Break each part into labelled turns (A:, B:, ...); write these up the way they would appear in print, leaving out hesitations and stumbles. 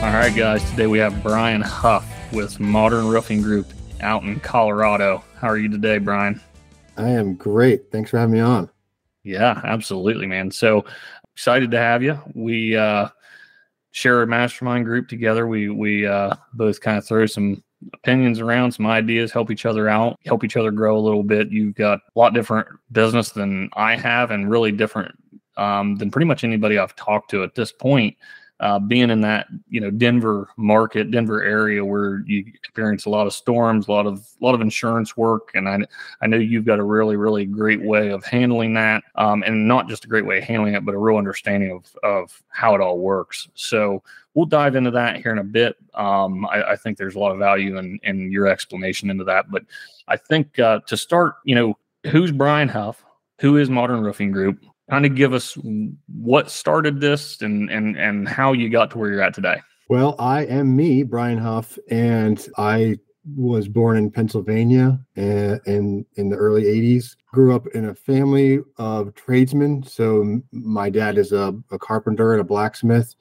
A: All right, guys. Today we have Brian Huff with Modern Roofing Group out in Colorado. How are you today, Brian?
B: I am great. Thanks for having me on.
A: Yeah, absolutely, man. So excited to have you. We share a mastermind group together. We both kind of throw some opinions around, some ideas, help each other out, help each other grow a little bit. You've got a lot different business than I have, and really different than pretty much anybody I've talked to at this point. Being in that, Denver market, Denver area where you experience a lot of storms, a lot of insurance work. And I know you've got a really, really great way of handling that. And not just a great way of handling it, but a real understanding of how it all works. So we'll dive into that here in a bit. I think there's a lot of value in your explanation into that. But I think to start, who's Brian Huff? Who is Modern Roofing Group? Kind of give us what started this and how you got to where you're at today.
B: Well, I am me, Brian Huff, and I was born in Pennsylvania in the early 80s. Grew up in a family of tradesmen. So my dad is a carpenter and a blacksmith.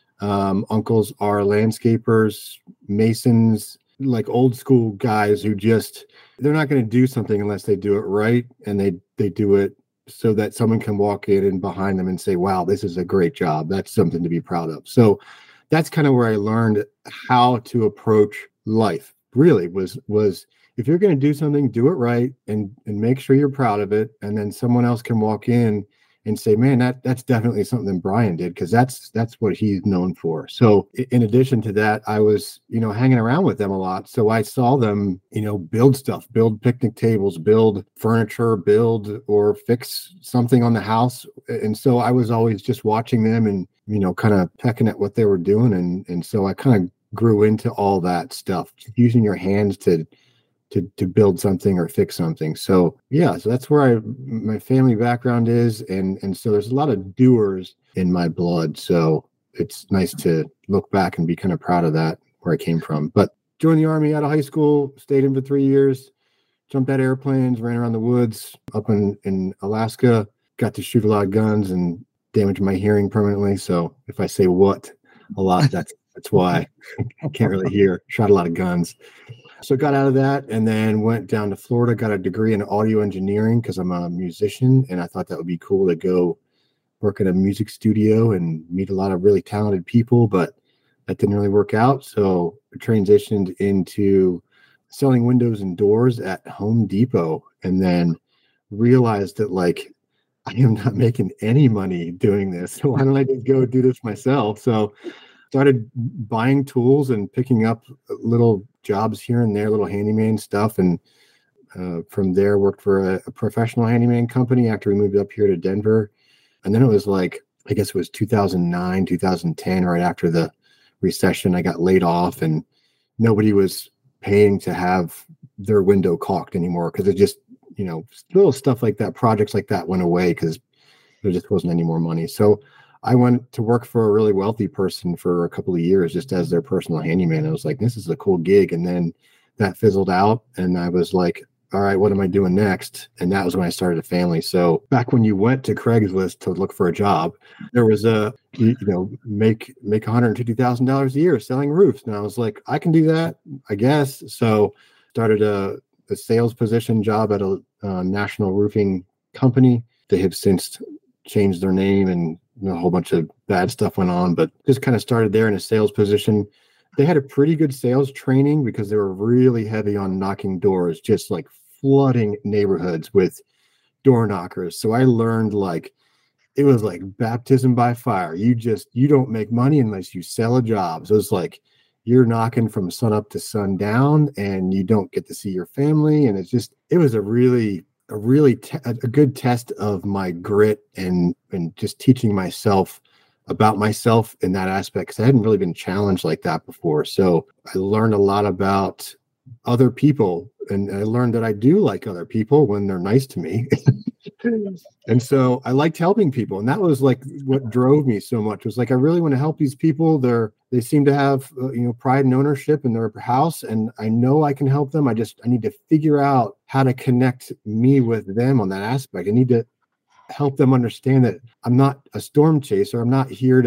B: Uncles are landscapers, masons, like old school guys who they're not going to do something unless they do it right, and they do it so that someone can walk in and behind them and say, wow, this is a great job. That's something to be proud of. So that's kind of where I learned how to approach life. Really was if you're going to do something, do it right and make sure you're proud of it. And then someone else can walk in and say, man, that's definitely something Brian did, because that's what he's known for. So in addition to that, I was, hanging around with them a lot. So I saw them, build stuff, build picnic tables, build furniture, build or fix something on the house. And so I was always just watching them and, kind of pecking at what they were doing. And so I kind of grew into all that stuff, using your hands to build something or fix something. So so that's where my family background is. And so there's a lot of doers in my blood. So it's nice to look back and be kind of proud of that, where I came from. But joined the Army out of high school, stayed in for 3 years, jumped out of airplanes, ran around the woods up in Alaska, got to shoot a lot of guns and damaged my hearing permanently. So if I say what a lot, that's why I can't really hear. Shot a lot of guns. So got out of that and then went down to Florida, got a degree in audio engineering because I'm a musician, and I thought that would be cool to go work at a music studio and meet a lot of really talented people, but that didn't really work out. So I transitioned into selling windows and doors at Home Depot, and then realized that I am not making any money doing this. So why don't I just go do this myself? So started buying tools and picking up little jobs here and there, little handyman stuff. And from there worked for a professional handyman company after we moved up here to Denver. And then it was I guess it was 2009, 2010, right after the recession, I got laid off and nobody was paying to have their window caulked anymore. Cause it just, little stuff like that, projects like that went away because there just wasn't any more money. So I went to work for a really wealthy person for a couple of years, just as their personal handyman. I was like, this is a cool gig. And then that fizzled out. And I was like, all right, what am I doing next? And that was when I started a family. So back when you went to Craigslist to look for a job, there was make $150,000 a year selling roofs. And I was like, I can do that, I guess. So started a sales position job at a national roofing company. They have since changed their name and a whole bunch of bad stuff went on, but just kind of started there in a sales position. They had a pretty good sales training because they were really heavy on knocking doors, just flooding neighborhoods with door knockers. So I learned it was like baptism by fire. You don't make money unless you sell a job. So it's you're knocking from sun up to sundown and you don't get to see your family. And it was a good test of my grit and just teaching myself about myself in that aspect, because I hadn't really been challenged like that before. So I learned a lot about other people, and I learned that I do like other people when they're nice to me. And so I liked helping people, and that was what drove me so much. Was I really want to help these people. They seem to have pride and ownership in their house, and I know I can help them. I need to figure out how to connect me with them on that aspect. I need to help them understand that I'm not a storm chaser. I'm not here to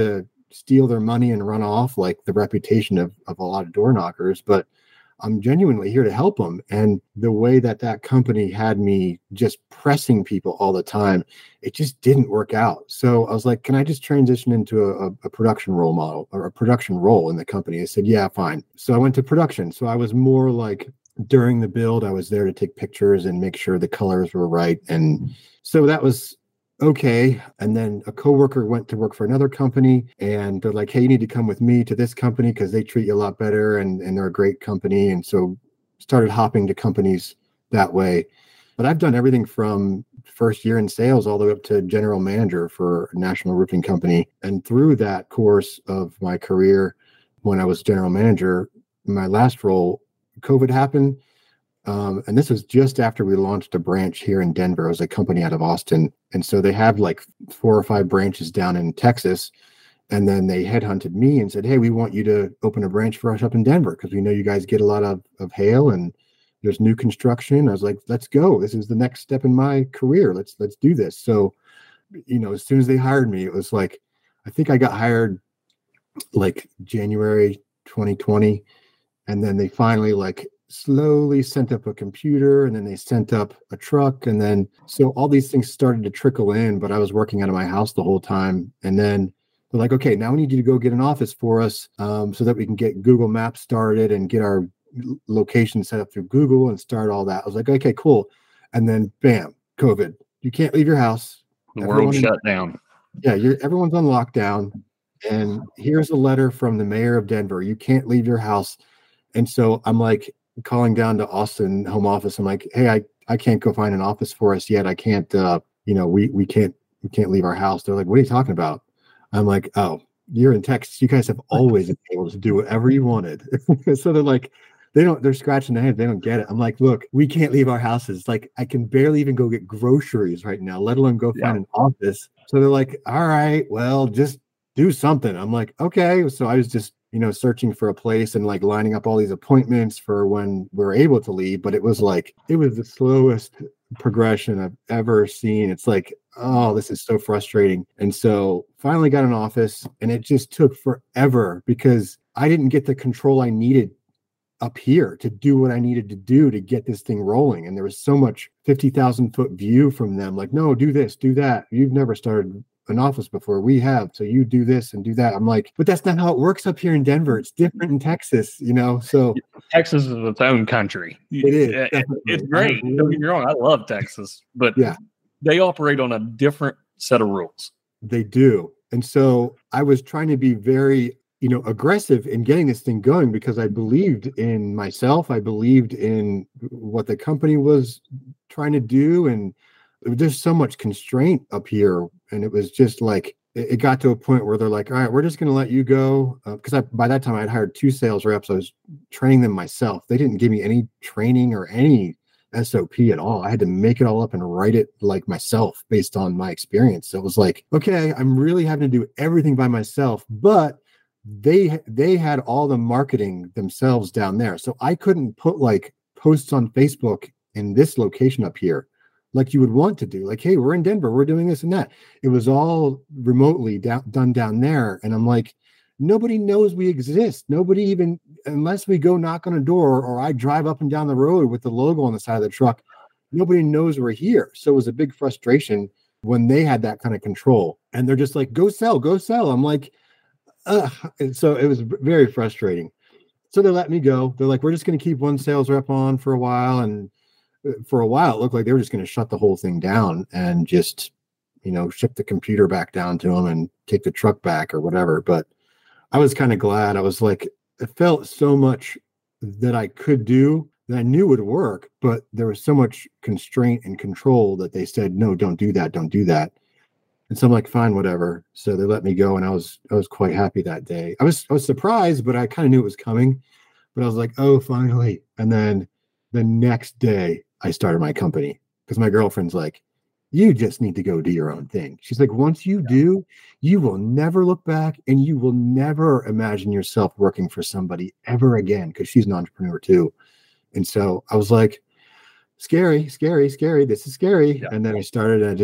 B: steal their money and run off like the reputation of a lot of door knockers, but I'm genuinely here to help them. And the way that company had me just pressing people all the time, it just didn't work out. So I was like, can I just transition into a production role model or a production role in the company? I said, yeah, fine. So I went to production. So I was more like during the build, I was there to take pictures and make sure the colors were right. And so that was okay. And then a coworker went to work for another company and they're like, hey, you need to come with me to this company because they treat you a lot better and they're a great company. And so started hopping to companies that way. But I've done everything from first year in sales all the way up to general manager for a national roofing company. And through that course of my career, when I was general manager, my last role, COVID happened. And this was just after we launched a branch here in Denver. It was a company out of Austin. And so they have like 4 or 5 branches down in Texas. And then they headhunted me and said, hey, we want you to open a branch for us up in Denver because we know you guys get a lot of hail and there's new construction. I was like, let's go. This is the next step in my career. Let's do this. So, as soon as they hired me, it was like, I think I got hired like January 2020. And then they finally like slowly sent up a computer and then they sent up a truck. And then, so all these things started to trickle in, but I was working out of my house the whole time. And then they're like, okay, now we need you to go get an office for us so that we can get Google Maps started and get our location set up through Google and start all that. I was like, okay, cool. And then bam, COVID. You can't leave your house.
A: The world shut down.
B: Yeah, everyone's on lockdown. And here's a letter from the mayor of Denver. You can't leave your house. And so I'm like calling down to Austin home office. I'm like, hey, I can't go find an office for us yet. I can't, we can't leave our house. They're like, what are you talking about? I'm like, oh, you're in Texas. You guys have always been able to do whatever you wanted. So they're like, they're scratching their head. They don't get it. I'm like, look, we can't leave our houses. Like I can barely even go get groceries right now, let alone go find an office. So they're like, all right, well, just do something. I'm like, okay. So I was just, searching for a place and like lining up all these appointments for when we're able to leave. But it was the slowest progression I've ever seen. It's like, oh, this is so frustrating. And so finally got an office and it just took forever because I didn't get the control I needed up here to do what I needed to do to get this thing rolling. And there was so much 50,000 foot view from them. Like, no, do this, do that. You've never started an office before. We have. So you do this and do that. I'm like, but that's not how it works up here in Denver. It's different in Texas, so
A: Texas is its own country.
B: It is.
A: It's great. Don't get me wrong. I love Texas, but they operate on a different set of rules.
B: They do. And so I was trying to be very, aggressive in getting this thing going because I believed in myself. I believed in what the company was trying to do. And there's so much constraint up here. And it was just like, it got to a point where they're like, all right, we're just going to let you go. Because by that time I had hired 2 sales reps. I was training them myself. They didn't give me any training or any SOP at all. I had to make it all up and write it like myself based on my experience. So it was like, okay, I'm really having to do everything by myself, but they had all the marketing themselves down there. So I couldn't put like posts on Facebook in this location up here like you would want to do. Like, hey, we're in Denver, we're doing this and that. It was all remotely done down there. And I'm like, nobody knows we exist. Nobody even, unless we go knock on a door or I drive up and down the road with the logo on the side of the truck, nobody knows we're here. So it was a big frustration when they had that kind of control. And they're just like, go sell, go sell. I'm like, ugh. And so it was very frustrating. So they let me go. They're like, we're just going to keep 1 sales rep on for a while. And for a while, it looked like they were just going to shut the whole thing down and just, ship the computer back down to them and take the truck back or whatever. But I was kind of glad. I was like, it felt so much that I could do that I knew would work, but there was so much constraint and control that they said, no, don't do that. Don't do that. And so I'm like, fine, whatever. So they let me go. And I was quite happy that day. I was surprised, but I kind of knew it was coming, but I was like, oh, finally. And then the next day I started my company because my girlfriend's like, you just need to go do your own thing. She's like, once you do, you will never look back and you will never imagine yourself working for somebody ever again. Cause she's an entrepreneur too. And so I was like, scary. This is scary. Yeah. And then I started,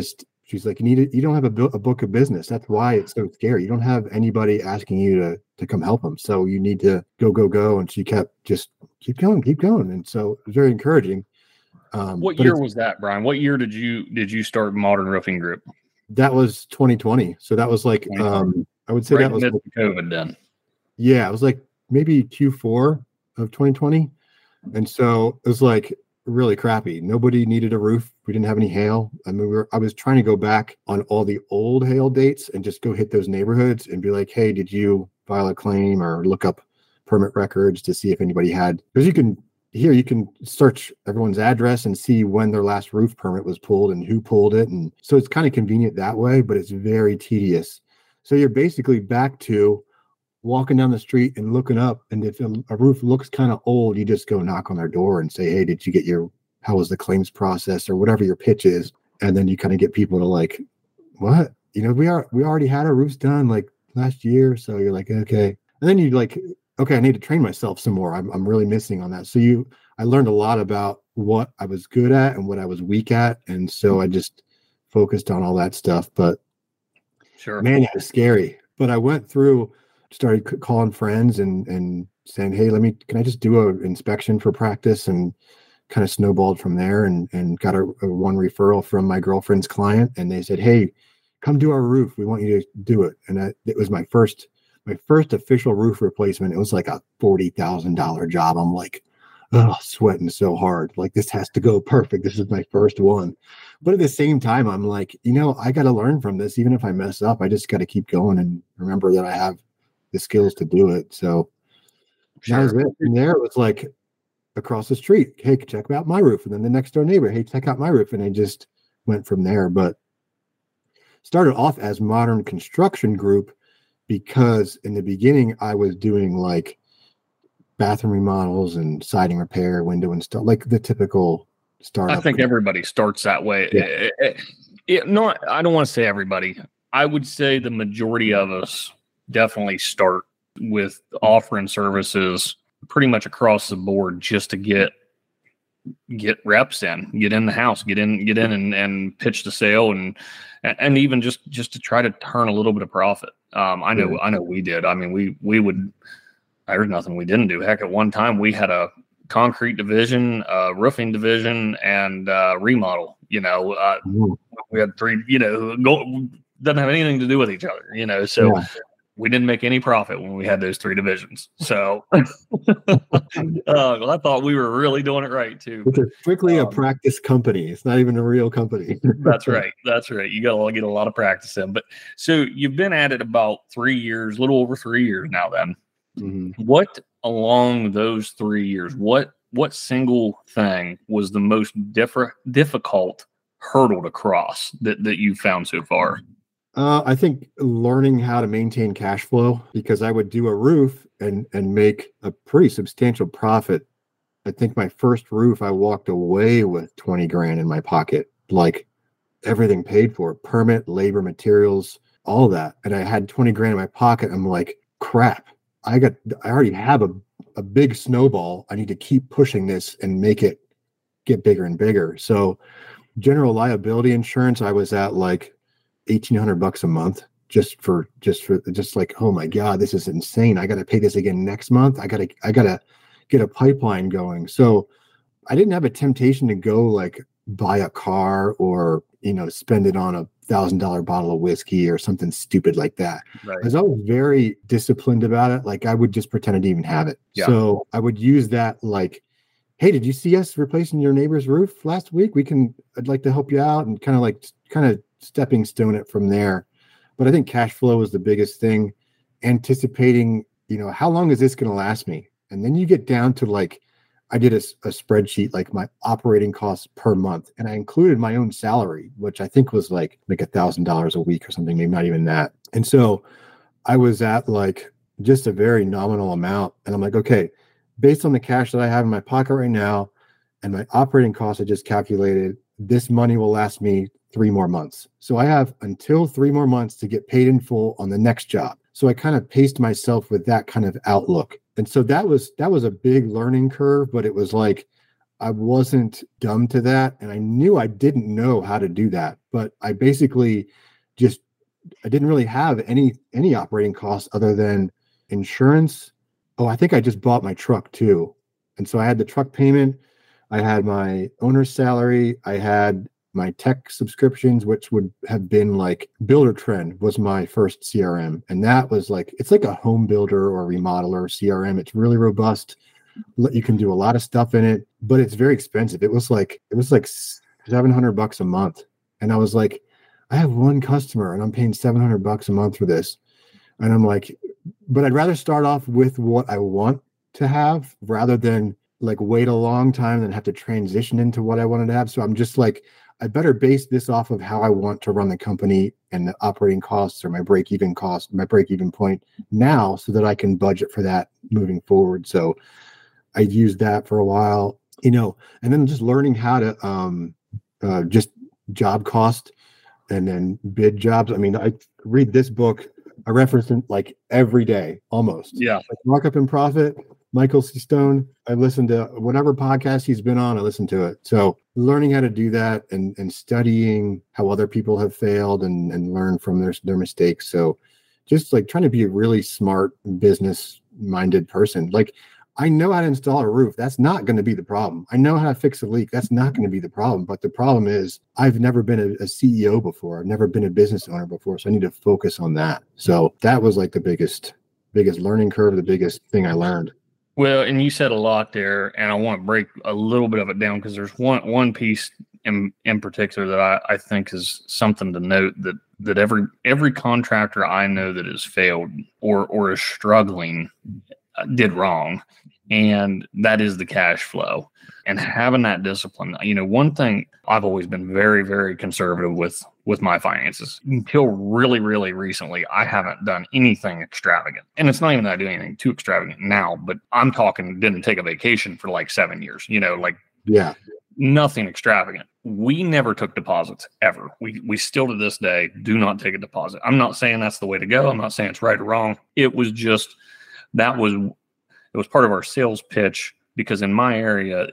B: She's like, you don't have a book of business. That's why it's so scary. You don't have anybody asking you to come help them. So you need to go. And she kept just keep going. And so it was very encouraging.
A: What year was that, Brian? What year did you start Modern Roofing Group?
B: That was 2020. So that was like, I would say
A: right
B: that was
A: COVID then.
B: Yeah, it was like maybe Q4 of 2020. And so it was like really crappy. Nobody needed a roof. We didn't have any hail. I mean, I was trying to go back on all the old hail dates and just go hit those neighborhoods and be like, hey, did you file a claim or look up permit records to see if anybody had, because you can search everyone's address and see when their last roof permit was pulled and who pulled it. And so it's kind of convenient that way, but it's very tedious. So you're basically back to walking down the street and looking up, and if a roof looks kind of old, you just go knock on their door and say, hey, did you get how was the claims process, or whatever your pitch is. And then you kind of get people to like, what? We already had our roofs done like last year. So you're like, okay. And then you like, okay, I need to train myself some more. I'm really missing on that. So I learned a lot about what I was good at and what I was weak at. And so I just focused on all that stuff, but
A: sure,
B: man, it was scary. But I went through, started calling friends and saying, hey, can I just do an inspection for practice, and kind of snowballed from there, and got a one referral from my girlfriend's client. And they said, hey, come do our roof. We want you to do it. And it was my first official roof replacement. It was like a $40,000 job. I'm like, oh, sweating so hard. Like, this has to go perfect. This is my first one. But at the same time, I'm like, I got to learn from this. Even if I mess up, I just got to keep going and remember that I have the skills to do it. So that was it. From there, it was like across the street, hey, check out my roof. And then the next door neighbor, hey, check out my roof. And I just went from there. But started off as Modern Construction Group because in the beginning I was doing like bathroom remodels and siding repair, window install, like the typical startup.
A: I think everybody starts that way. Yeah. No, I don't want to say everybody. I would say the majority of us definitely start with offering services pretty much across the board just to get reps in, get in the house, get in and pitch the sale, and even just to try to turn a little bit of profit. I know we did. I mean, we would, there's nothing we didn't do. Heck, at one time we had a concrete division, roofing division, and remodel. We had three, doesn't have anything to do with each other, so yeah. We didn't make any profit when we had those three divisions. So I thought we were really doing it right too.
B: It's strictly a practice company. It's not even a real company.
A: That's right. You got to get a lot of practice in. But so you've been at it about 3 years, a little over 3 years now then. Mm-hmm. What along those 3 years, what single thing was the most difficult hurdle to cross that you found so far?
B: I think learning how to maintain cash flow, because I would do a roof and make a pretty substantial profit. I think my first roof, I walked away with 20 grand in my pocket, like everything paid for, permit, labor, materials, all that. And I had 20 grand in my pocket. I'm like, crap, I already have a big snowball. I need to keep pushing this and make it get bigger and bigger. So general liability insurance, I was at like $1,800 a month just for like, oh my God, this is insane. I got to pay this again next month. I gotta get a pipeline going. So I didn't have a temptation to go like buy a car or, spend it on a $1,000 bottle of whiskey or something stupid like that. Right. I was always very disciplined about it. Like I would just pretend I didn't even have it. Yeah. So I would use that like, hey, did you see us replacing your neighbor's roof last week? I'd like to help you out, and kind of stepping stone it from there. But I think cash flow is the biggest thing. Anticipating, how long is this going to last me? And then you get down to like, I did a spreadsheet, like my operating costs per month, and I included my own salary, which I think was like $1,000 a week or something, maybe not even that. And so I was at like just a very nominal amount. And I'm like, okay, based on the cash that I have in my pocket right now and my operating costs I just calculated, this money will last me 3 more months. So I have until 3 more months to get paid in full on the next job. So I kind of paced myself with that kind of outlook. And so that was a big learning curve, but it was like, I wasn't dumb to that. And I knew I didn't know how to do that, but I basically I didn't really have any operating costs other than insurance. Oh, I think I just bought my truck too. And so I had the truck payment, I had my owner's salary, I had my tech subscriptions, which would have been like Buildertrend was my first CRM. And that was like, it's like a home builder or remodeler CRM. It's really robust. You can do a lot of stuff in it, but it's very expensive. It was like $700 a month. And I was like, I have one customer and I'm paying $700 a month for this. And I'm like, but I'd rather start off with what I want to have rather than like wait a long time and have to transition into what I wanted to have. So I'm just like, I better base this off of how I want to run the company and the operating costs or my break-even cost, my break-even point now, so that I can budget for that moving forward. So I used that for a while, and then just learning how to just job cost and then bid jobs. I mean, I read this book, I reference it like every day, almost.
A: Yeah.
B: Like Markup and Profit, Michael C. Stone. I listen to whatever podcast he's been on, I listen to it. So learning how to do that and studying how other people have failed and learn from their mistakes. So just like trying to be a really smart business minded person. Like I know how to install a roof. That's not going to be the problem. I know how to fix a leak. That's not going to be the problem. But the problem is I've never been a CEO before. I've never been a business owner before. So I need to focus on that. So that was like the biggest learning curve, the biggest thing I learned.
A: Well, and you said a lot there, and I want to break a little bit of it down because there's one piece in particular that I think is something to note that every contractor I know that has failed or is struggling did wrong, and that is the cash flow and having that discipline. One thing I've always been very, very conservative with my finances until really, really recently. I haven't done anything extravagant, and it's not even that I do anything too extravagant now, but I'm talking didn't take a vacation for like 7 years,
B: yeah,
A: nothing extravagant. We never took deposits ever. We still to this day do not take a deposit. I'm not saying that's the way to go. I'm not saying it's right or wrong. It was just, it was part of our sales pitch, because in my area,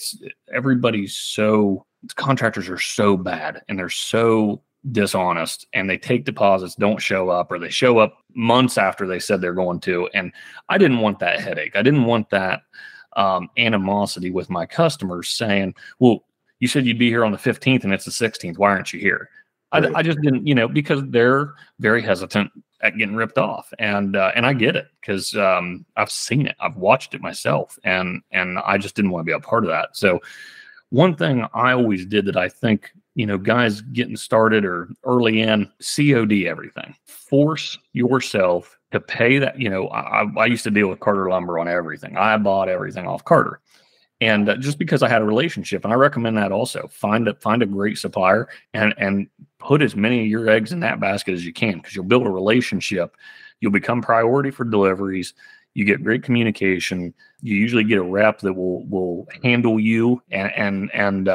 A: contractors are so bad and they're so dishonest, and they take deposits, don't show up, or they show up months after they said they're going to. And I didn't want that headache. I didn't want that animosity with my customers saying, well, you said you'd be here on the 15th and it's the 16th. Why aren't you here? Right. I just didn't, because they're very hesitant at getting ripped off. And I get it, because I've seen it. I've watched it myself, and I just didn't want to be a part of that. So one thing I always did that I think, guys getting started or early in, COD everything. Force yourself to pay that. I used to deal with Carter Lumber on everything. I bought everything off Carter. And just because I had a relationship, and I recommend that also, find a great supplier and put as many of your eggs in that basket as you can, because you'll build a relationship. You'll become priority for deliveries. You get great communication. You usually get a rep that will handle you and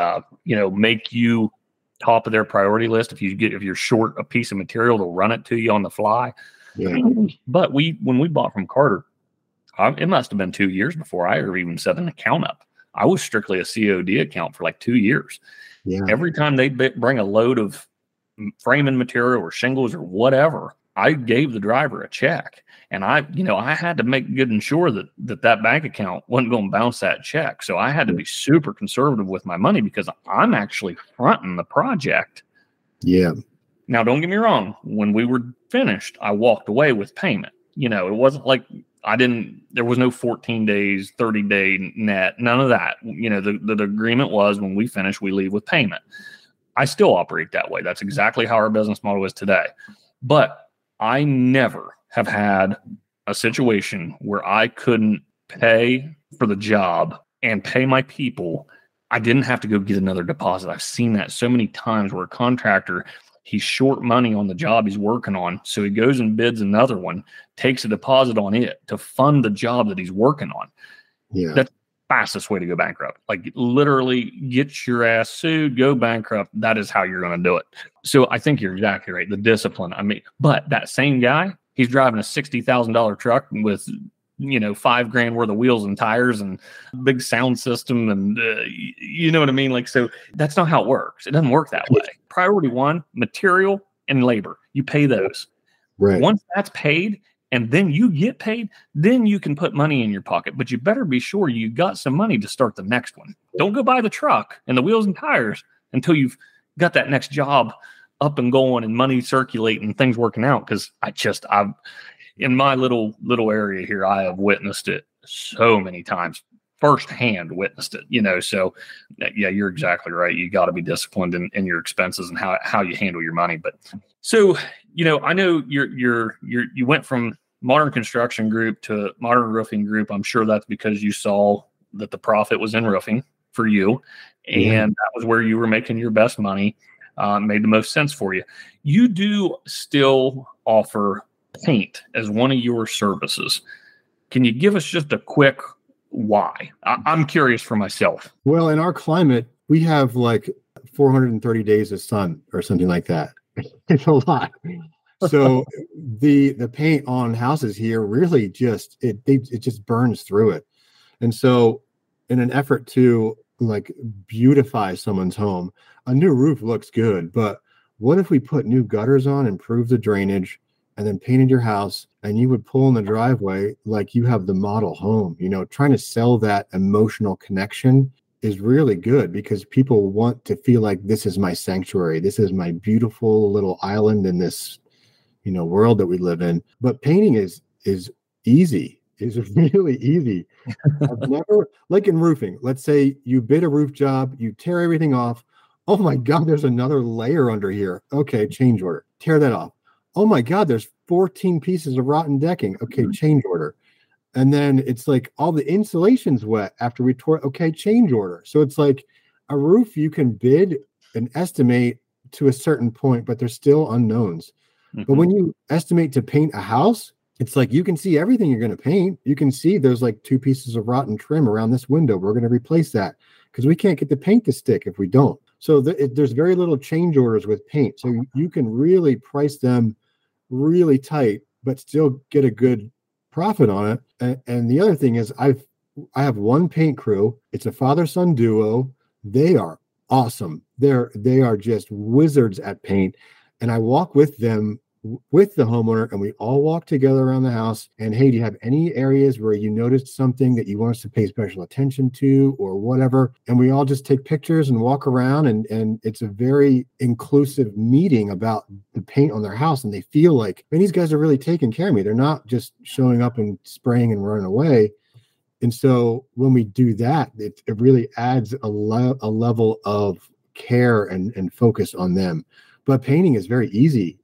A: make you top of their priority list. If you're short a piece of material, they'll run it to you on the fly. Yeah. But when we bought from Carter, it must have been 2 years before I ever even set an account up. I was strictly a COD account for like 2 years. Yeah. Every time they'd bring a load of framing material or shingles or whatever, I gave the driver a check, and I had to make good and sure that bank account wasn't going to bounce that check. So I had to be super conservative with my money, because I'm actually fronting the project.
B: Yeah.
A: Now, don't get me wrong. When we were finished, I walked away with payment. It wasn't like there was no 14 days, 30-day net, none of that. The agreement was when we finish, we leave with payment. I still operate that way. That's exactly how our business model is today. But I never have had a situation where I couldn't pay for the job and pay my people. I didn't have to go get another deposit. I've seen that so many times where a contractor, he's short money on the job he's working on. So he goes and bids another one, takes a deposit on it to fund the job that he's working on.
B: Yeah.
A: That's the fastest way to go bankrupt. Like literally get your ass sued, go bankrupt. That is how you're going to do it. So I think you're exactly right. The discipline. But that same guy, he's driving a $60,000 truck with $5,000 worth of wheels and tires and big sound system. And you know what I mean? Like, so that's not how it works. It doesn't work that way. Priority one, material and labor. You pay those.
B: Right.
A: Once that's paid and then you get paid, then you can put money in your pocket, but you better be sure you got some money to start the next one. Don't go buy the truck and the wheels and tires until you've got that next job up and going and money circulating and things working out. Cause I've in my little area here, I have witnessed it so many times, firsthand witnessed it, so yeah, you're exactly right. You got to be disciplined in your expenses and how you handle your money. But so, I know you went from Modern Construction Group to Modern Roofing Group. I'm sure that's because you saw that the profit was in roofing for you, and that was where you were making your best money. Made the most sense for you. You do still offer paint as one of your services. Can you give us just a quick why? I'm curious for myself.
B: Well, in our climate, we have like 430 days of sun or something like that. It's a lot. So the paint on houses here really just it just burns through it. And so in an effort to like beautify someone's home, a new roof looks good, but what if we put new gutters on, improve the drainage, and then painted your house, and you would pull in the driveway like you have the model home? Trying to sell that emotional connection is really good because people want to feel like this is my sanctuary. This is my beautiful little island in this, world that we live in. But painting is easy. Is really easy. I've never, like in roofing, let's say you bid a roof job, you tear everything off. Oh my God, there's another layer under here. Okay, change order. Tear that off. Oh my God, there's 14 pieces of rotten decking. Okay, change order. And then it's like all the insulation's wet after we tore. Okay, change order. So it's like a roof you can bid and estimate to a certain point, but there's still unknowns. But when you estimate to paint a house, it's like you can see everything you're going to paint. You can see there's like 2 pieces of rotten trim around this window. We're going to replace that because we can't get the paint to stick if we don't. So there's very little change orders with paint. So you can really price them really tight, but still get a good profit on it. And the other thing is I have one paint crew. It's a father-son duo. They are awesome. They are just wizards at paint. And I walk with them, with the homeowner, and we all walk together around the house. And hey, do you have any areas where you noticed something that you want us to pay special attention to or whatever? And we all just take pictures and walk around, and it's a very inclusive meeting about the paint on their house. And they feel like, man, these guys are really taking care of me. They're not just showing up and spraying and running away. And so when we do that, it really adds a level of care and focus on them. But painting is very easy.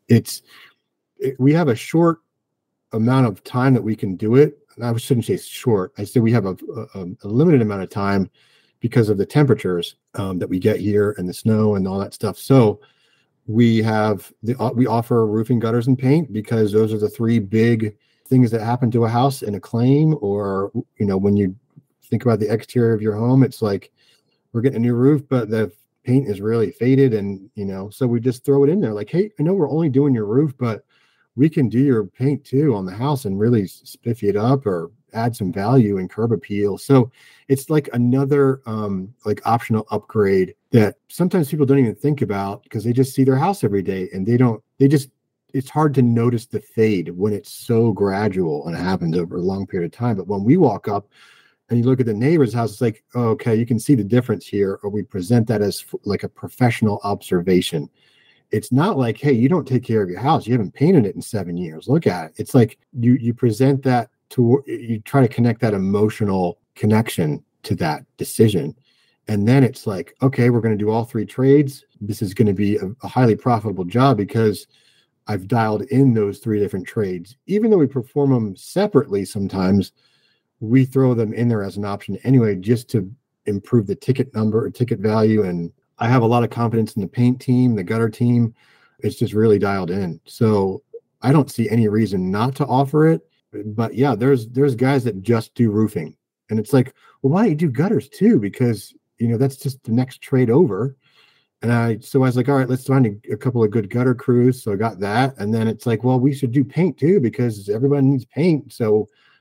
B: We have a short amount of time that we can do it. I shouldn't say short. I say we have a limited amount of time because of the temperatures that we get here and the snow and all that stuff. So we offer roofing, gutters, and paint because those are the 3 big things that happen to a house in a claim. Or when you think about the exterior of your home, it's like we're getting a new roof, but the paint is really faded, and so we just throw it in there like, hey, I know we're only doing your roof, but we can do your paint too on the house and really spiffy it up or add some value and curb appeal. So it's like another like optional upgrade that sometimes people don't even think about because they just see their house every day, and it's hard to notice the fade when it's so gradual and it happens over a long period of time. But when we walk up and you look at the neighbor's house, it's like, oh, okay, you can see the difference here. Or we present that as like a professional observation. It's not like, hey, you don't take care of your house. You haven't painted it in 7 years. Look at it. It's like you present that you try to connect that emotional connection to that decision. And then it's like, okay, we're going to do all 3 trades. This is going to be a highly profitable job because I've dialed in those 3 different trades. Even though we perform them separately sometimes, we throw them in there as an option anyway, just to improve the ticket number or ticket value. And I have a lot of confidence in the paint team, the gutter team. It's just really dialed in. So I don't see any reason not to offer it. But yeah, there's guys that just do roofing. And it's like, well, why don't you do gutters too? Because, that's just the next trade over. And I was like, all right, let's find a couple of good gutter crews. So I got that. And then it's like, well, we should do paint too, because everybody needs paint. So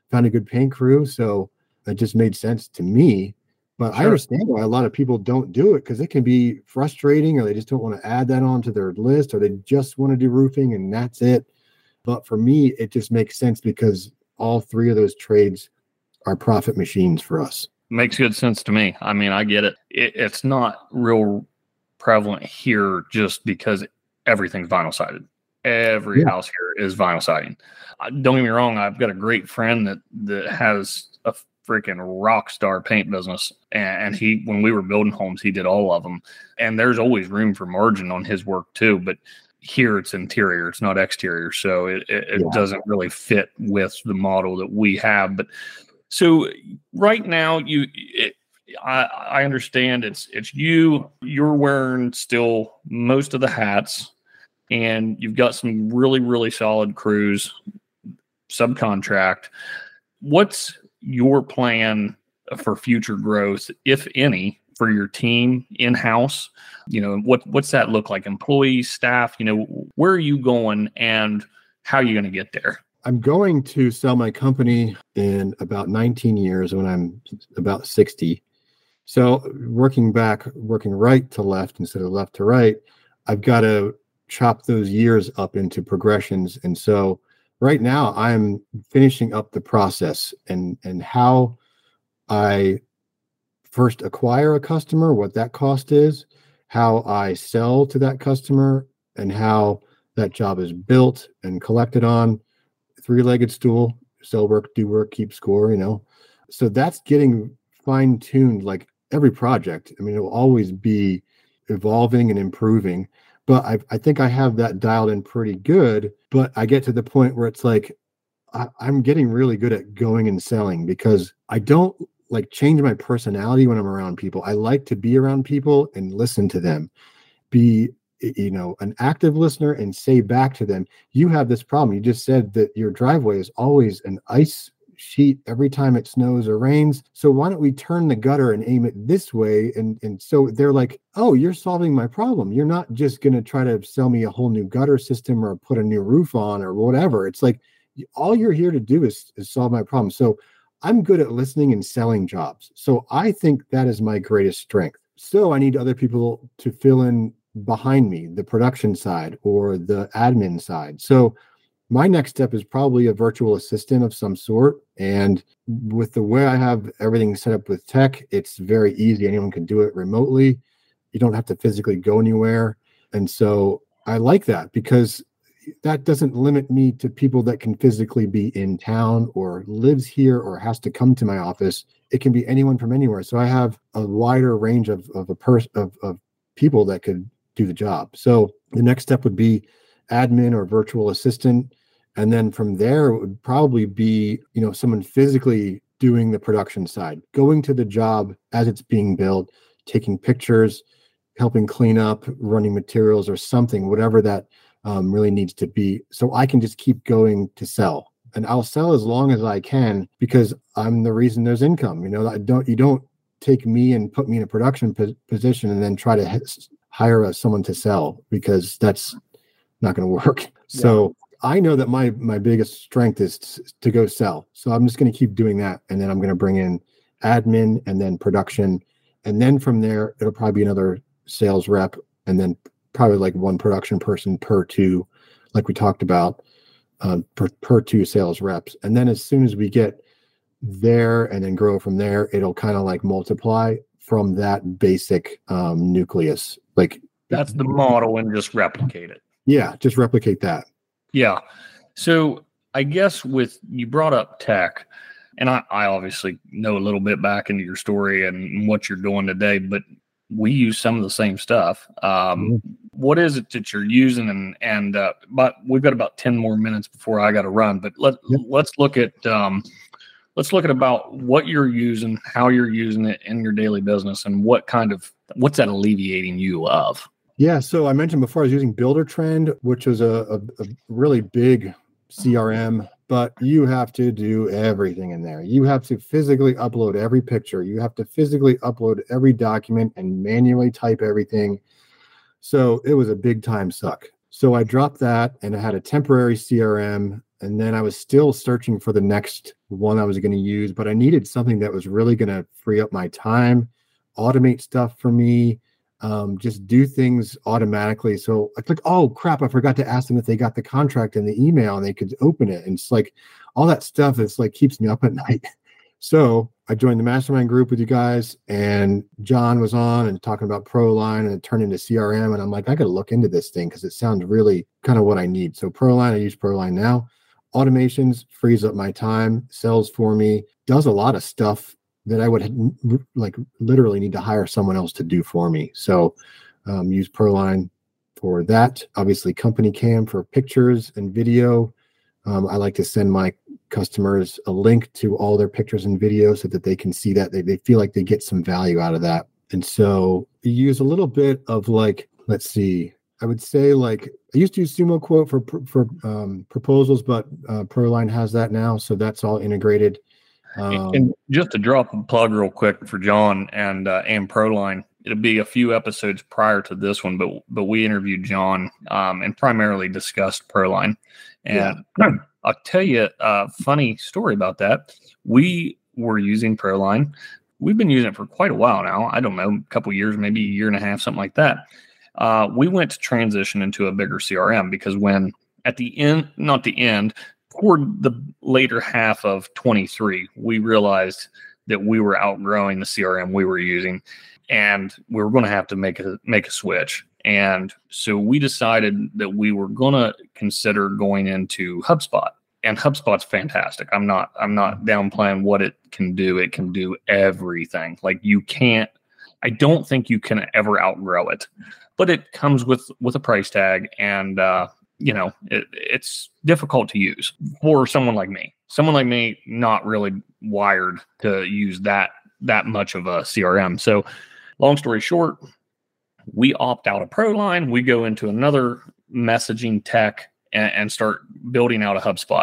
B: found a good paint crew. So it just made sense to me. But I understand why a lot of people don't do it, because it can be frustrating, or they just don't want to add that onto their list, or they just want to do roofing and that's it. But for me, it just makes sense because all three of those trades are profit machines for us.
A: Makes good sense to me. I mean, I get it. It's not real prevalent here just because everything's vinyl sided. Every house here is vinyl siding. Don't get me wrong. I've got a great friend that has a freaking rock star paint business. And he, when we were building homes, he did all of them. And there's always room for margin on his work too. But here it's interior, it's not exterior. So it doesn't really fit with the model that we have. But so right now I understand it's you're wearing still most of the hats, and you've got some really, really solid crews, subcontract. What's your plan for future growth, if any, for your team in-house? You know, what's that look like? Employees, staff, you know, where are you going and how are you going to get there?
B: I'm going to sell my company in about 19 years when I'm about 60. So working right to left instead of left to right, I've got to chop those years up into progressions. And so right now I'm finishing up the process and how I first acquire a customer, what that cost is, how I sell to that customer, and how that job is built and collected on. Three-legged stool, sell work, do work, keep score, you know. So that's getting fine-tuned like every project. I mean, it will always be evolving and improving, but I think I have that dialed in pretty good. But I get to the point where it's like I'm getting really good at going and selling, because I don't like change my personality when I'm around people. I like to be around people and listen to them, be, you know, an active listener, and say back to them, you have this problem. You just said that your driveway is always an ice sheet every time it snows or rains. So why don't we turn the gutter and aim it this way? And so they're like, oh, you're solving my problem. You're not just going to try to sell me a whole new gutter system or put a new roof on or whatever. It's like, all you're here to do is solve my problem. So I'm good at listening and selling jobs. So I think that is my greatest strength. So I need other people to fill in behind me, the production side or the admin side. So my next step is probably a virtual assistant of some sort. And with the way I have everything set up with tech, it's very easy. Anyone can do it remotely. You don't have to physically go anywhere. And so I like that, because that doesn't limit me to people that can physically be in town or lives here or has to come to my office. It can be anyone from anywhere. So I have a wider range of people that could do the job. So the next step would be admin or virtual assistant. And then from there, it would probably be, you know, someone physically doing the production side, going to the job as it's being built, taking pictures, helping clean up, running materials or something, whatever that really needs to be. So I can just keep going to sell, and I'll sell as long as I can, because I'm the reason there's income. You know, you don't take me and put me in a production position and then try to hire someone to sell, because that's not going to work. Yeah. So I know that my biggest strength is to go sell. So I'm just going to keep doing that. And then I'm going to bring in admin and then production. And then from there, it'll probably be another sales rep, and then probably like one production person per two, like we talked about, per two sales reps. And then as soon as we get there and then grow from there, it'll kind of like multiply from that basic nucleus. Like
A: that's the model, and just replicate it.
B: Yeah, just replicate that.
A: Yeah. So I guess you brought up tech, and I obviously know a little bit back into your story and what you're doing today, but we use some of the same stuff. What is it that you're using? But we've got about 10 more minutes before I got to run, but let's look at about what you're using, how you're using it in your daily business, and what's that alleviating you of?
B: Yeah. So I mentioned before I was using Buildertrend, which is a really big CRM, but you have to do everything in there. You have to physically upload every picture. You have to physically upload every document and manually type everything. So it was a big time suck. So I dropped that and I had a temporary CRM. And then I was still searching for the next one I was going to use, but I needed something that was really going to free up my time, automate stuff for me, just do things automatically. So I click, oh crap, I forgot to ask them if they got the contract in the email and they could open it. And it's like all that stuff is like keeps me up at night. So I joined the mastermind group with you guys, and John was on and talking about ProLine, and it turned into CRM. And I'm like, I got to look into this thing because it sounds really kind of what I need. So ProLine, I use ProLine now. Automations frees up my time, sells for me, does a lot of stuff that I would like literally need to hire someone else to do for me. So use ProLine for that. Obviously, Company Cam for pictures and video. I like to send my customers a link to all their pictures and videos so that they can see that they feel like they get some value out of that. And so you use a little bit of like, let's see, I would say like I used to use Sumo Quote for proposals, but ProLine has that now. So that's all integrated.
A: And just to drop a plug real quick for John and ProLine, it'll be a few episodes prior to this one, but we interviewed John and primarily discussed ProLine. And I'll tell you a funny story about that. We were using ProLine. We've been using it for quite a while now. I don't know, a couple years, maybe a year and a half, something like that. We went to transition into a bigger CRM because when at the end, not the end, toward the later half of 23, we realized that we were outgrowing the CRM we were using, and we were going to have to make a switch. And so we decided that we were going to consider going into HubSpot. And HubSpot's fantastic. I'm not downplaying what it can do. It can do everything. Like I don't think you can ever outgrow it, but it comes with a price tag, and it's difficult to use for someone like me. Someone like me, not really wired to use that much of a CRM. So long story short, we opt out of ProLine. We go into another messaging tech and start building out a HubSpot.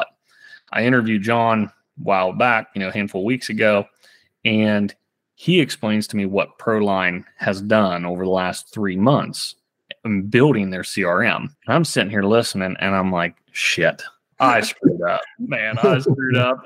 A: I interviewed John a while back, a handful of weeks ago, and he explains to me what ProLine has done over the last 3 months in building their CRM. I'm sitting here listening, and I'm like, shit, I screwed up, man. I screwed up.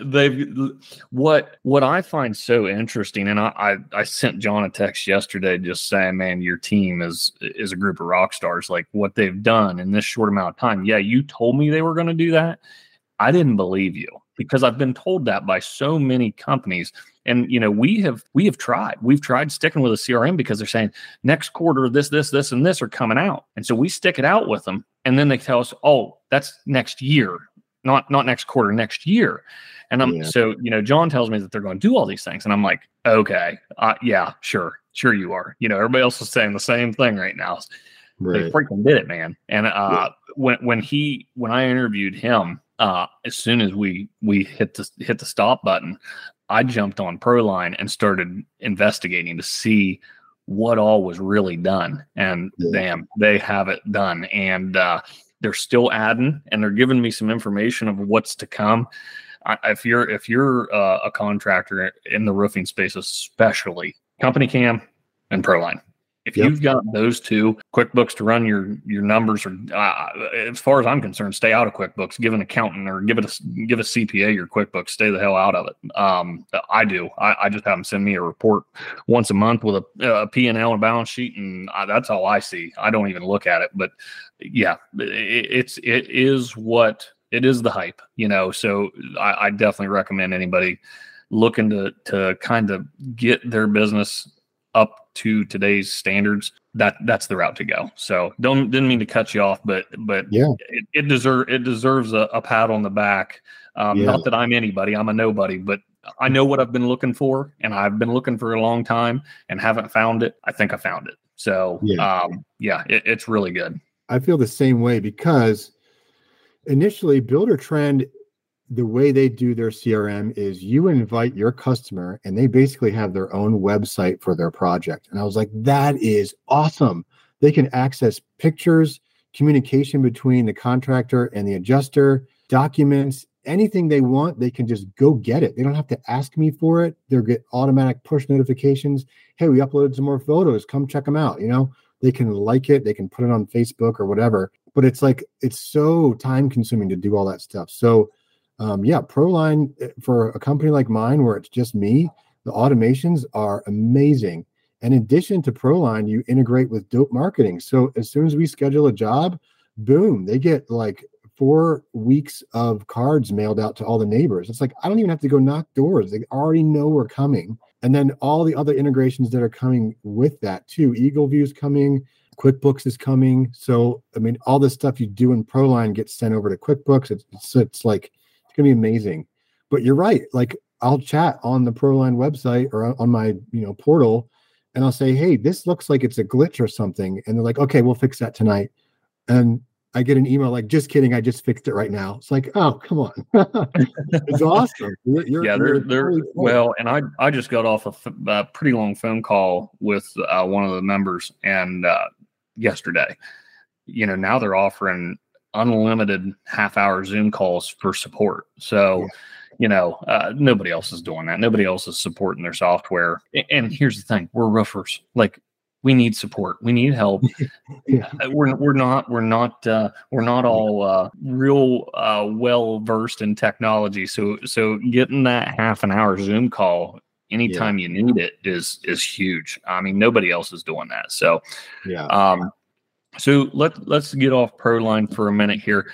A: And what I find so interesting, and I sent John a text yesterday just saying, man, your team is a group of rock stars. Like what they've done in this short amount of time. Yeah, you told me they were going to do that. I didn't believe you because I've been told that by so many companies. And, we have tried. We've tried sticking with a CRM because they're saying next quarter, this, and this are coming out. And so we stick it out with them. And then they tell us, oh, that's next year, not next quarter, next year. And so, John tells me that they're going to do all these things. And I'm like, okay, yeah, sure you are. Everybody else is saying the same thing right now. Right. They freaking did it, man. And when I interviewed him, as soon as we hit the stop button, I jumped on ProLine and started investigating to see what all was really done. And damn, they have it done. And they're still adding, and they're giving me some information of what's to come. If you're a contractor in the roofing space, especially, Company Cam and ProLine. If you've got those two, QuickBooks to run your numbers, or as far as I'm concerned, stay out of QuickBooks. Give an accountant or give a CPA your QuickBooks. Stay the hell out of it. I do. I just have them send me a report once a month with a P&L and a balance sheet, and that's all I see. I don't even look at it. But yeah, it is the hype, So I definitely recommend anybody looking to kind of get their business up to today's standards, that's the route to go. So didn't mean to cut you off, but yeah, it deserves a pat on the back. Not that I'm anybody, I'm a nobody, but I know what I've been looking for, and I've been looking for a long time and haven't found it. I think I found it. So it's really good.
B: I feel the same way because initially Buildertrend, the way they do their CRM is you invite your customer and they basically have their own website for their project. And I was like, that is awesome. They can access pictures, communication between the contractor and the adjuster, documents, anything they want. They can just go get it. They don't have to ask me for it. They'll get automatic push notifications. Hey, we uploaded some more photos. Come check them out. They can like it. They can put it on Facebook or whatever. but it's like, it's so time consuming to do all that stuff. So yeah, Proline, for a company like mine where it's just me, the automations are amazing. And in addition to Proline, you integrate with Dope Marketing. So as soon as we schedule a job, boom, they get like 4 weeks of cards mailed out to all the neighbors. It's like, I don't even have to go knock doors. They already know we're coming. And then all the other integrations that are coming with that too. Eagle View's coming, QuickBooks is coming. So, I mean, all this stuff you do in Proline gets sent over to QuickBooks. It's like, it's going to be amazing. But you're right. Like, I'll chat on the Proline website or on my, portal, and I'll say, hey, this looks like it's a glitch or something. And they're like, okay, we'll fix that tonight. And I get an email like, just kidding, I just fixed it right now. It's like, oh, come on. It's awesome.
A: They're well, and I just got off a pretty long phone call with one of the members, and yesterday, now they're offering unlimited half-hour Zoom calls for support. So, nobody else is doing that. Nobody else is supporting their software. And here's the thing: we're roofers. Like, we need support. We need help.
B: Yeah.
A: We're not all real well versed in technology. So getting that half an hour Zoom call anytime you need it is huge. I mean, nobody else is doing that. So
B: yeah.
A: So let's get off Proline for a minute here.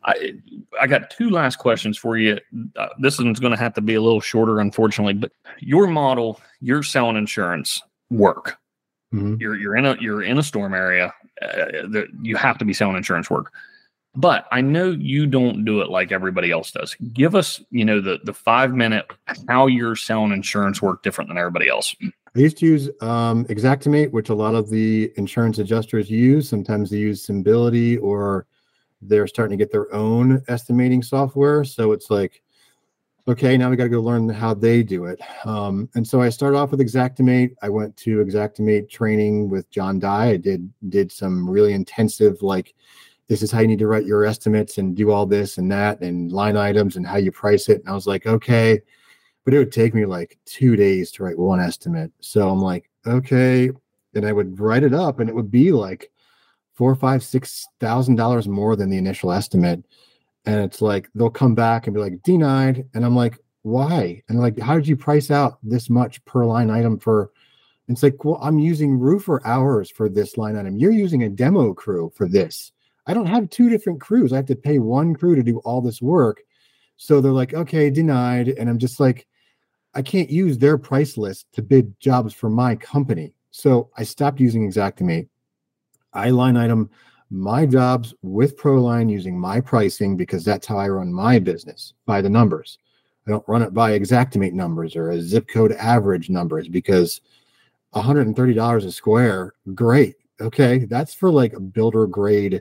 A: I got 2 last questions for you. This one's going to have to be a little shorter, unfortunately. But your model, you're selling insurance work.
B: Mm-hmm.
A: You're in a storm area. You have to be selling insurance work. But I know you don't do it like everybody else does. Give us, the 5-minute how you're selling insurance work different than everybody else.
B: I used to use Xactimate, which a lot of the insurance adjusters use. Sometimes they use Symbility, or they're starting to get their own estimating software. So it's like, okay, now we got to go learn how they do it. And so I started off with Xactimate. I went to Xactimate training with John Dye. I did some really intensive, like, this is how you need to write your estimates and do all this and that and line items and how you price it. And I was like, okay, but it would take me like 2 days to write one estimate. So I'm like, okay. And I would write it up, and it would be like $4,000, $5,000, $6,000 more than the initial estimate. And it's like, they'll come back and be like, denied. And I'm like, why? And like, how did you price out this much per line item for? It's like, well, I'm using roofer hours for this line item. You're using a demo crew for this. I don't have 2 different crews. I have to pay one crew to do all this work. So they're like, okay, denied. And I'm just like, I can't use their price list to bid jobs for my company. So I stopped using Xactimate. I line item my jobs with Proline using my pricing, because that's how I run my business, by the numbers. I don't run it by Xactimate numbers or a zip code average numbers, because $130 a square, great. Okay, that's for like a builder grade,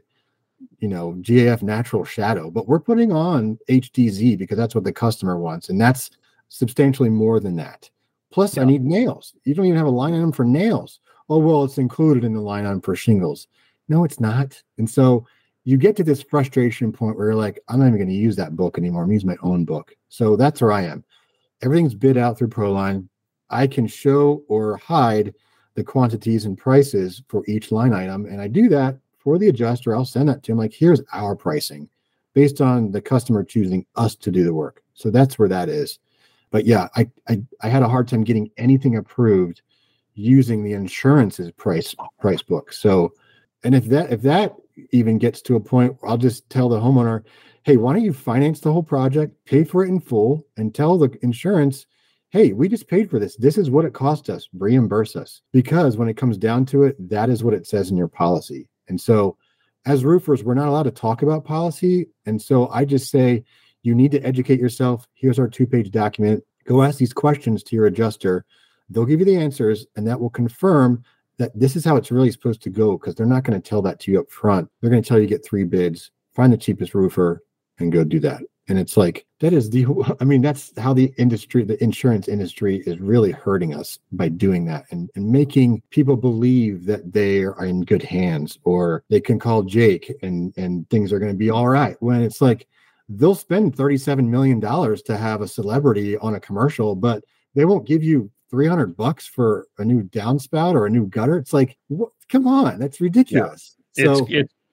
B: GAF natural shadow, but we're putting on HDZ because that's what the customer wants. And that's substantially more than that. Plus, I need nails. You don't even have a line item for nails. Oh, well, it's included in the line item for shingles. No, it's not. And so you get to this frustration point where you're like, I'm not even going to use that book anymore. I'm using my own book. So that's where I am. Everything's bid out through Proline. I can show or hide the quantities and prices for each line item. And I do that for the adjuster. I'll send that to him. Like, here's our pricing based on the customer choosing us to do the work. So that's where that is. But yeah, I had a hard time getting anything approved using the insurance's price book. So, and if that even gets to a point where I'll just tell the homeowner, hey, why don't you finance the whole project, pay for it in full, and tell the insurance, hey, we just paid for this. This is what it cost us. Reimburse us. Because when it comes down to it, that is what it says in your policy. And so as roofers, we're not allowed to talk about policy. And so I just say, you need to educate yourself. Here's our 2-page document. Go ask these questions to your adjuster. They'll give you the answers, and that will confirm that this is how it's really supposed to go, because they're not going to tell that to you up front. They're going to tell you get 3 bids, find the cheapest roofer, and go do that. And it's like, that's how the insurance industry is really hurting us by doing that and making people believe that they are in good hands, or they can call Jake and things are going to be all right. When it's like, they'll spend $37 million to have a celebrity on a commercial, but they won't give you $300 for a new downspout or a new gutter. It's like, come on, that's ridiculous.
A: Yeah.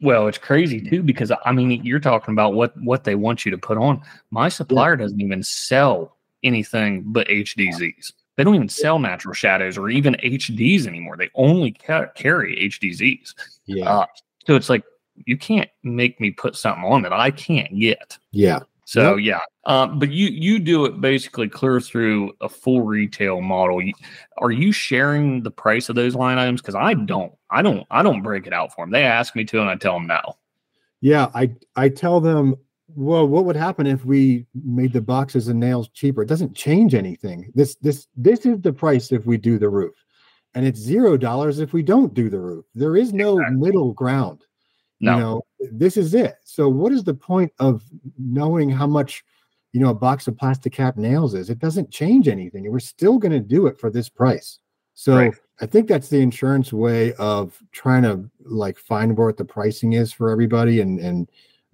A: Well, it's crazy too, because I mean, you're talking about what they want you to put on. My supplier doesn't even sell anything but HDZs. They don't even sell natural shadows or even HDs anymore. They only carry HDZs.
B: Yeah.
A: So it's like, you can't make me put something on that I can't get.
B: Yeah.
A: So but you do it basically clear through a full retail model. Are you sharing the price of those line items? Because I don't break it out for them. They ask me to, and I tell them no.
B: Yeah, I tell them, well, what would happen if we made the boxes and nails cheaper? It doesn't change anything. This is the price if we do the roof, and it's $0 if we don't do the roof. There is no middle ground.
A: No.
B: You know, this is it. So what is the point of knowing how much, a box of plastic cap nails is? It doesn't change anything. And we're still going to do it for this price. So I think that's the insurance way of trying to like find what the pricing is for everybody. And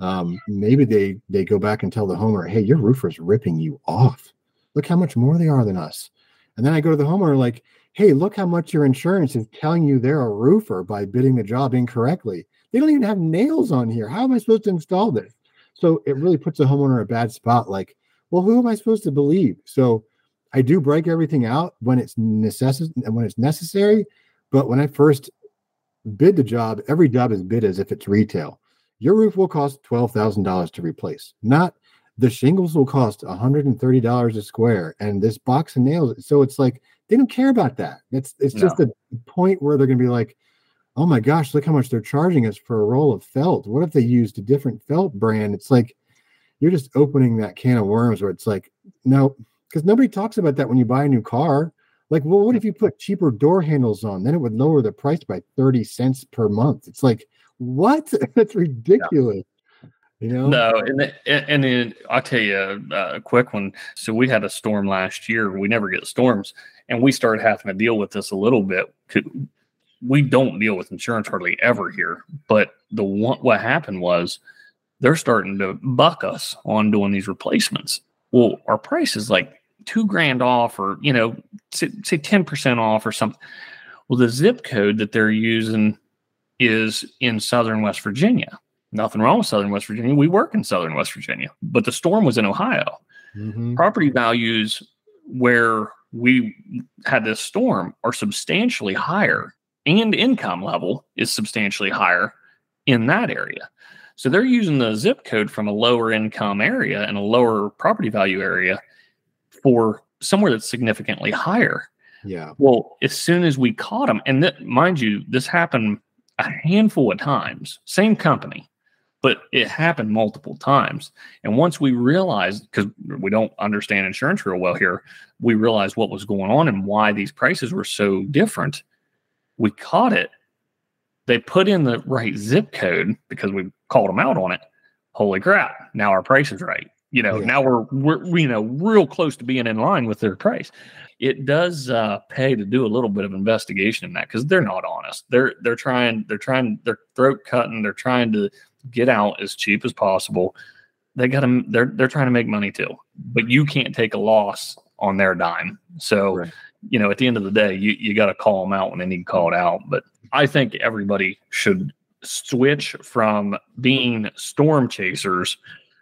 B: maybe they go back and tell the homeowner, hey, your roofer's ripping you off. Look how much more they are than us. And then I go to the homeowner like, hey, look how much your insurance is telling you they're a roofer by bidding the job incorrectly. They don't even have nails on here. How am I supposed to install this? So it really puts the homeowner in a bad spot. Like, well, who am I supposed to believe? So I do break everything out when it's necessary. But when I first bid the job, every job is bid as if it's retail. Your roof will cost $12,000 to replace. Not the shingles will cost $130 a square, and this box of nails. So it's like they don't care about that. It's just a point where they're going to be like, oh my gosh, look how much they're charging us for a roll of felt. What if they used a different felt brand? It's like you're just opening that can of worms where it's like, no, because nobody talks about that when you buy a new car. Like, well, what if you put cheaper door handles on? Then it would lower the price by 30 cents per month. It's like, what? That's ridiculous.
A: No, and then I'll tell you a quick one. So we had a storm last year. We never get storms, and we started having to deal with this a little bit. We don't deal with insurance hardly ever here, but what happened was they're starting to buck us on doing these replacements. Well, our price is like $2,000 off, or say 10% off or something. Well, the zip code that they're using is in Southern West Virginia. Nothing wrong with Southern West Virginia. We work in Southern West Virginia, but the storm was in Ohio. Mm-hmm. Property values where we had this storm are substantially higher, and income level is substantially higher in that area. So they're using the zip code from a lower income area and a lower property value area for somewhere that's significantly higher.
B: Yeah.
A: Well, as soon as we caught them, and mind you, this happened a handful of times, same company, but it happened multiple times. And once we realized, because we don't understand insurance real well here, we realized what was going on and why these prices were so different. We caught it. They put in the right zip code because we called them out on it. Holy crap. Now our price is right. Now we're real close to being in line with their price. It does pay to do a little bit of investigation in that, because they're not honest. They're trying, they're throat cutting. They're trying to get out as cheap as possible. They're trying to make money too, but you can't take a loss on their dime. So, right. At the end of the day, you got to call them out when they need called out. But I think everybody should switch from being storm chasers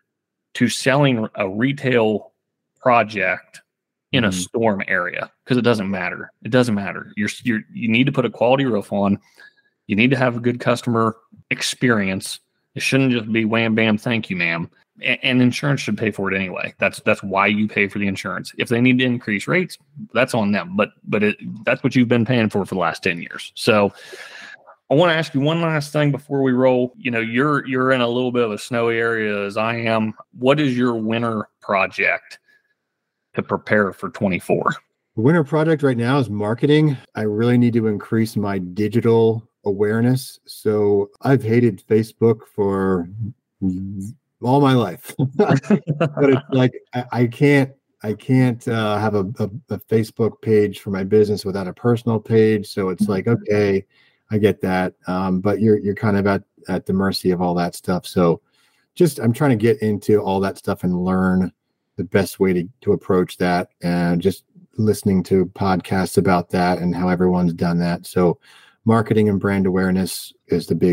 A: to selling a retail project in a storm area, because it doesn't matter. It doesn't matter. You need to put a quality roof on. You need to have a good customer experience. It shouldn't just be wham, bam, thank you, ma'am. And insurance should pay for it anyway. That's why you pay for the insurance. If they need to increase rates, that's on them. But that's what you've been paying for the last 10 years. So I want to ask you one last thing before we roll. You're in a little bit of a snowy area as I am. What is your winter project to prepare for 24?
B: The winter project right now is marketing. I really need to increase my digital awareness. So I've hated Facebook for all my life, but it's like I can't have a Facebook page for my business without a personal page. So it's like, okay, I get that, but you're kind of at the mercy of all that stuff. So I'm trying to get into all that stuff and learn the best way to approach that, and just listening to podcasts about that and how everyone's done that. So marketing and brand awareness is the big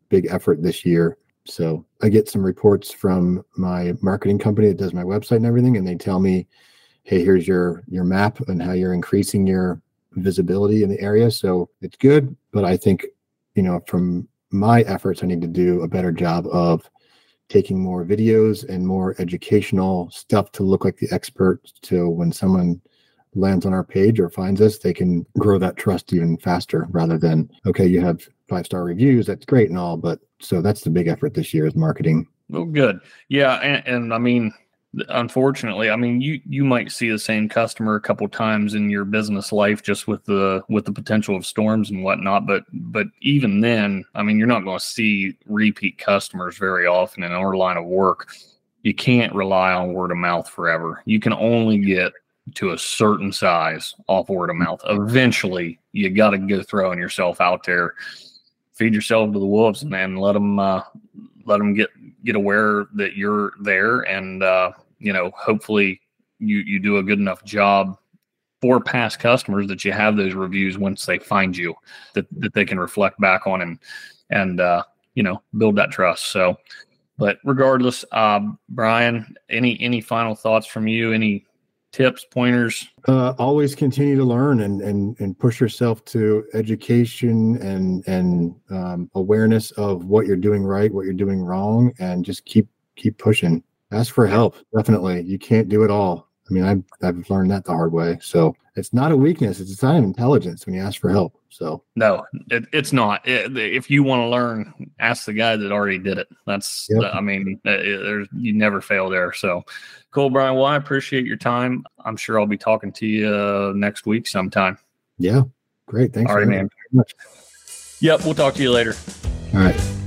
B: big effort this year. So I get some reports from my marketing company that does my website and everything, and they tell me, hey, here's your map and how you're increasing your visibility in the area. So it's good, but I think, from my efforts, I need to do a better job of taking more videos and more educational stuff to look like the expert. So when someone lands on our page or finds us, they can grow that trust even faster rather than, okay, you have 5-star reviews. That's great and all. But so that's the big effort this year is marketing.
A: Well, good. Yeah. And I mean, unfortunately, I mean, you might see the same customer a couple times in your business life just with the potential of storms and whatnot. But even then, I mean, you're not going to see repeat customers very often in our line of work. You can't rely on word of mouth forever. You can only get to a certain size off word of mouth. Eventually, you got to go throwing yourself out there, feed yourself to the wolves, and let them get aware that you're there, and hopefully you do a good enough job for past customers that you have those reviews once they find you that they can reflect back on and build that trust. So, but regardless, Brian, any final thoughts from you? Any tips, pointers?
B: Always continue to learn and push yourself to education and awareness of what you're doing right, what you're doing wrong, and just keep pushing. Ask for help. Definitely. You can't do it all. I mean, I've learned that the hard way. So it's not a weakness. It's a sign of intelligence when you ask for help. So
A: no, it's not. If you want to learn, ask the guy that already did it. That's, yep. I mean, you never fail there. So cool, Brian. Well, I appreciate your time. I'm sure I'll be talking to you next week sometime.
B: Yeah. Great. Thanks.
A: All right, man. Yep. We'll talk to you later.
B: All right.